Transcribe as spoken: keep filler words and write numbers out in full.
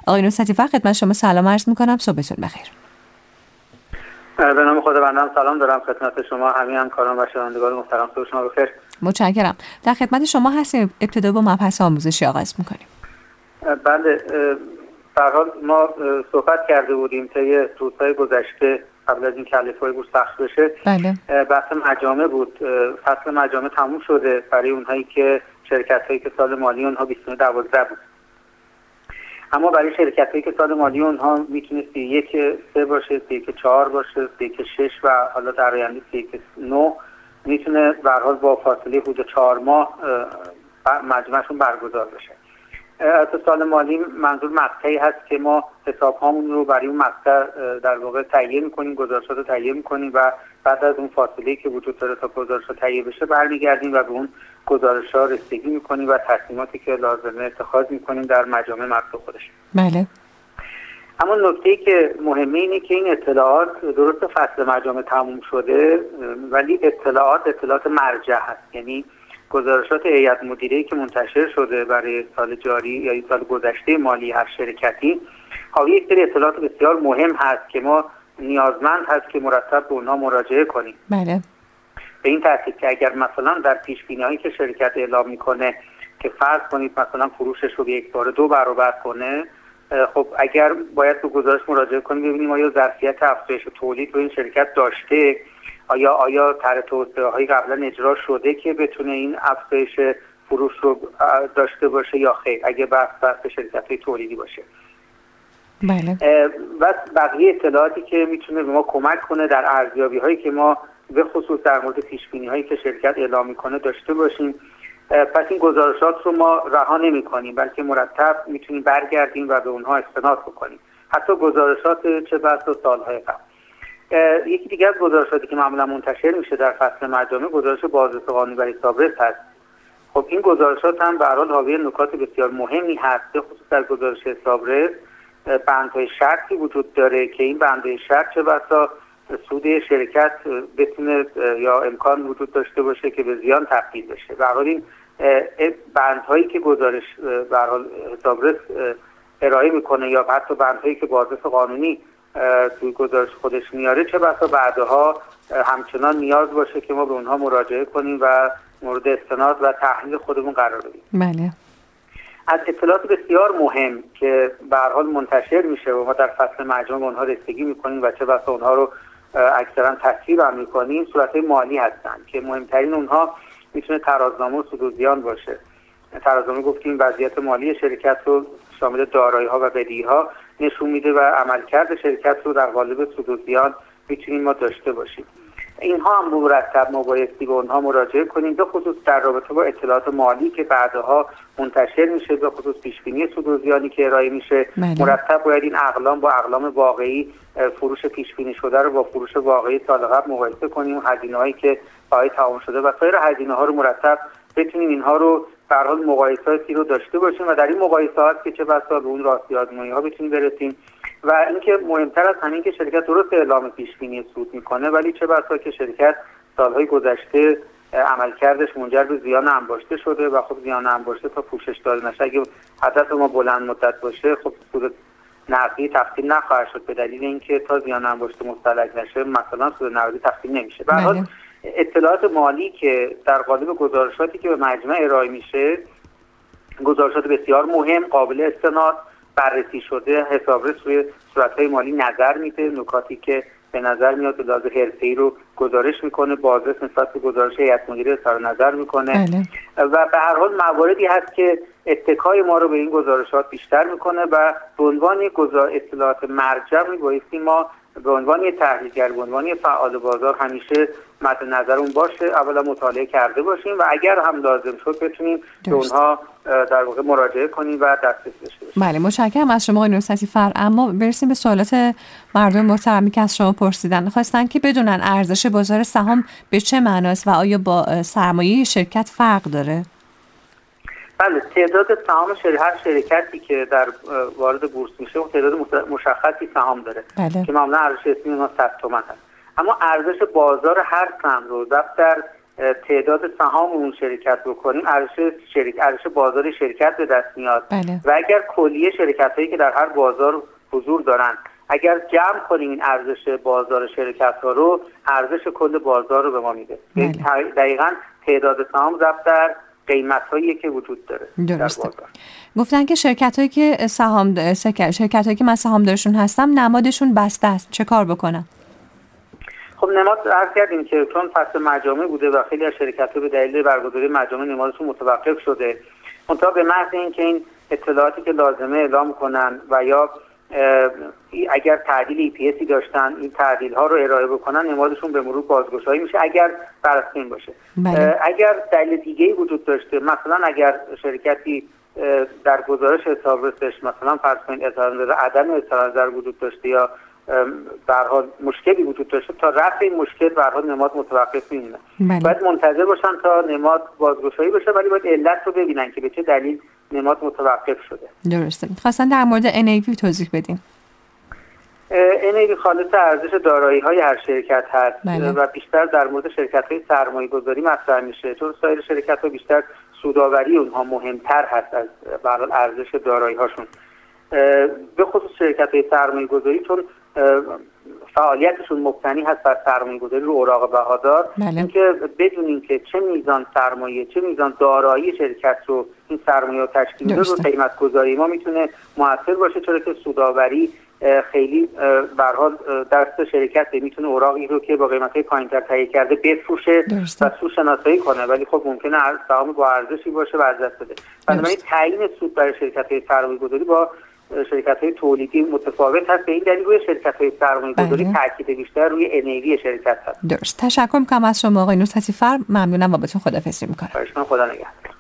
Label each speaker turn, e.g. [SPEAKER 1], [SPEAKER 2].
[SPEAKER 1] آقای نصرتی فر، خدمت شما سلام عرض میکنم، صبحتون بخیر.
[SPEAKER 2] به نام خداوندم سلام دارم خدمت شما، همه همکاران و شنوندگان محترم. صبح شما بخیر.
[SPEAKER 1] متشکرم. در خدمت شما هستیم. ابتدا با مبحث آموزشی آغاز میکنیم.
[SPEAKER 2] بله، به هر حال ما صحبت کرده بودیم طی روزهای گذشته قبل از این که الفبای بورس پخش بشه.
[SPEAKER 1] بله.
[SPEAKER 2] بحث مجامع بود. فصل مجامع تموم شده برای اونهایی که شرکت‌هایی که سال مالی اونها بیست و نه دوازده بود. اما برای شرکت‌هایی که سال مالی اونها میتونه سی و یک سه باشه، سی و یک چهار باشه، سی و یک شش و حالا در آینده سی و یک نه میتونه به هر حال با فاصله حدود چهار ماه مجمعشون برگزار بشه. از سال مالی منظور مقطعی هست که ما حساب‌هامون رو برای اون مقطع در واقع تهیه می‌کنیم، گزارشات رو تهیه می‌کنیم و بعد از اون فاصله‌ای که وجود داره تا گزارشات تهیه بشه برمیگردیم و به اون گزارش‌ها رسیدگی می‌کنیم و تصمیماتی که لازمه اتخاذ می‌کنیم در مجامع مقطع خودش.
[SPEAKER 1] بله.
[SPEAKER 2] اما نکته‌ای که مهمه اینه که این اطلاعات درست فصل مجامع تموم شده ولی اطلاعات اطلاعات مرجع هست، یعنی گزارشات هیئت مدیره‌ای که منتشر شده برای سال جاری یا این سال گذشته مالی هر شرکتی حاوی یک سری اطلاعات بسیار مهم هست که ما نیازمند هست که مرتب به اونها مراجعه کنیم.
[SPEAKER 1] بله.
[SPEAKER 2] به این ترتیب که اگر مثلا در پیش بینی‌هایی که شرکت اعلام میکنه که فرض کنید مثلا فروشش رو به یک بار دو برابر کنه، خب اگر باید به گزارش مراجعه کنیم ببینیم آیا ظرفیت افزایش تولید رو این شرکت داشته، آیا آیا طرح توسعه‌هایی قبلا اجرا شده که بتونه این افزایش فروش رو داشته باشه یا خیر، اگه بحث بحث شرکت‌های تولیدی باشه.
[SPEAKER 1] بله.
[SPEAKER 2] و بقیه اطلاعاتی که میتونه به ما کمک کنه در ارزیابی‌هایی که ما به خصوص در مورد پیش‌بینی‌هایی که شرکت اعلام میکنه داشته باشیم. پس این گزارشات رو ما رها نمی‌کنیم بلکه مرتب میتونیم برگردیم و به اونها استناد بکنیم، حتی گزارشات چه بسا سال‌های قبل. یکی دیگه از گزارشاتی که معمولا منتشر میشه در فصل مجامع گزارش بازرس قانونی و حسابرس هست. خب این گزارشات هم به هر حال حاوی نکات بسیار مهمی هست، به خصوص در گزارش حسابرس بندهای شرطی وجود داره که این بندهای شرط چه بسا سود شرکت بتونه یا امکان وجود داشته باشه که به زیان تبدیل بشه. به هر حال این بندهایی که گزارش به هر حال حسابرس ارائه میکنه یا حتی بندهایی که بازرس قانونی توی گزارش خودش میاره چه بسا بعدها همچنان نیاز باشه که ما به اونها مراجعه کنیم و مورد استناد و تحلیل خودمون قرار بدیم.
[SPEAKER 1] بله.
[SPEAKER 2] از اطلاعات بسیار مهم که به هر حال منتشر میشه و ما در فصل مجامع اونها رسیدگی میکنیم و چه بسا اونها رو اکثرا تصویب هم میکنیم صورتهای مالی هستند که مهمترین اونها میتونه ترازنامه و سود و زیان باشه. ترازنامه گفتیم وضعیت مالی شرکت رو شامل دارایی‌ها و بدیهی‌ها نشون میده و عملکرد شرکت رو در قالب سود و زیان میتونیم ما داشته باشیم. اینها هم مرتب ما بایستی به اونها مراجعه کنیم، به خصوص در رابطه با اطلاعات مالی که بعدها منتشر میشه، به خصوص پیشبینی سود و زیانی که ارائه میشه.
[SPEAKER 1] ملی.
[SPEAKER 2] مرتب باید این اقلام با اقلام واقعی فروش پیشبینی شده رو با فروش واقعی سال قبل مقایسه کنیم، هزینه‌هایی که برای تمام شده و سایر هزینه‌ها رو مرتب بتونیم اینها رو به هر حال مقایساتی رو داشته باشیم و در این مقایسات که چه بسا به اون راستی آزمایی‌ها بتونیم برسیم و اینکه مهمتر از همین که شرکت درست اعلام پیشبینی سود میکنه ولی چه بسا که شرکت سالهای گذشته عملکردش منجر به زیان انباشته شده و خب زیان انباشته تا پوشش داده نشه اگه هدف ما بلند مدت باشه خب سود نقدی تقسیم نخواهد شد به دلیل اینکه تا زیان انباشته مستلزم نشه مثلا سود نقدی تقسیم نمیشه. به هر حال اطلاعات مالی که در قالب گزارشاتی که به مجمع ارائه میشه گزارشات بسیار مهم قابل استناد بررسی شده، حسابرس روی صورت‌های مالی نظر میده، نکاتی که به نظر میاد به لحاظ حرفه‌ای رو گزارش میکنه، بازرس نسبت به گزارش هیئت مدیره اظهار نظر میکنه. بله. و به هر حال مواردی هست که اتکای ما رو به این گزارشات بیشتر میکنه و به عنوان گزار اطلاعات مرجع میبایستی ما به عنوان تحلیلگر، به عنوان فعال بازار همیشه مد نظرمون باشه، اولا مطالعه کرده باشیم و اگر هم لازم شد بتونیم به اونها در واقع مراجعه کنیم و دسترسی داشته باشیم.
[SPEAKER 1] بله، متشکرم از شما آقای نصرتی فر. اما برسیم به سوالات مردم محترمی که از شما پرسیدن. خواستن که بدونن ارزش بازار سهام به چه معناست و آیا با سرمایه شرکت فرق داره؟
[SPEAKER 2] بله، تعداد سهام شرکت هر شرکتی که در وارد بورس میشه تعداد مشخصی سهام داره. بله. که معمولا ارزش اسمی اونها صد تومان هست. اما ارزش بازار هر سهم رو ضبط در تعداد سهام اون شرکت بکنیم ارزش شرکت ارزش بازار شرکت به دست میاد.
[SPEAKER 1] بله.
[SPEAKER 2] و اگر کلیه شرکت هایی که در هر بازار حضور دارن اگر جمع کنیم این ارزش بازار شرکت ها رو ارزش کل بازار رو به ما میده.
[SPEAKER 1] بله.
[SPEAKER 2] دقیقاً تعداد سهام ضرب در قیمت هایی که وجود داره.
[SPEAKER 1] درسته. گفتن که شرکت هایی که سهام شرکت هایی که من سهام دارشون هستم نمادشون بسته است، چه کار بکنم؟
[SPEAKER 2] خب نماد عرض کردیم که چون فصل مجامع بوده و خیلی از شرکت‌ها به دلیل برگزاری مجامع نمادشون متوقف شده، منتها به محض اینکه این اطلاعاتی که لازمه اعلام کنن و یا اگر تعدیل ای پی اسی داشتن این تعدیل ها رو ارائه بکنن نمادشون به مرور بازگشایی میشه اگر برسیم باشه.
[SPEAKER 1] بله.
[SPEAKER 2] اگر دلیل دیگه‌ای وجود داشته، مثلا اگر شرکتی در گزارش حسابرسش مثلا فرض کنید اظهار نظر عدم اظهار نظر وجود داشته یا به هر حال مشکلی وجود داشته، تا رفع این مشکل به هر حال نماد متوقف میمونه.
[SPEAKER 1] بله.
[SPEAKER 2] باید منتظر باشن تا نماد بازگشایی بشه، ولی باید علت رو ببینن که به چه دلیل نماد متوقف شده.
[SPEAKER 1] درسته. خواستن در مورد ان ای وی توضیح بدین.
[SPEAKER 2] ان ای وی خالص ارزش دارایی‌های هر شرکت هست.
[SPEAKER 1] بله.
[SPEAKER 2] و بیشتر در مورد شرکت‌های سرمایه‌گذاری مطرح میشه، چون سایر شرکت‌ها بیشتر سودآوری اونها مهمتر هست از به هر حال ارزش دارایی‌هاشون. به خصوص شرکت‌های سرمایه‌گذاری چون فعالیتشون مبتنی هست بر سرمایه‌گذاری رو اوراق بهادار،
[SPEAKER 1] بله.
[SPEAKER 2] اینکه بدونیم که چه میزان سرمایه چه میزان دارایی شرکت رو این سرمایه تشکیل میده رو قیمت گذاری ما میتونه موثر باشه، چرا که سودآوری خیلی به هر حال دست شرکت میتونه اوراقی رو که با قیمت‌های پایین‌تر تهیه کرده بفروشه و سود شناسایی کنه، ولی خب ممکنه سهام با ارزشی باشه و از دست بده. بنابراین تعیین سود برای شرکت‌های سرمایه‌گذاری با شرکت‌های تولیدی متفاوت هست. به این دلیل روی شرکت‌های سرمایه‌گذاری
[SPEAKER 1] بله.
[SPEAKER 2] تاکید بیشتر روی ان ای وی شرکت هست.
[SPEAKER 1] درست. تشکر می‌کنم از شما آقای نوستی فر. ممنونم، بابتون خداحافظی می‌کنم.
[SPEAKER 2] خواهش می‌کنم. خدا نگهدار.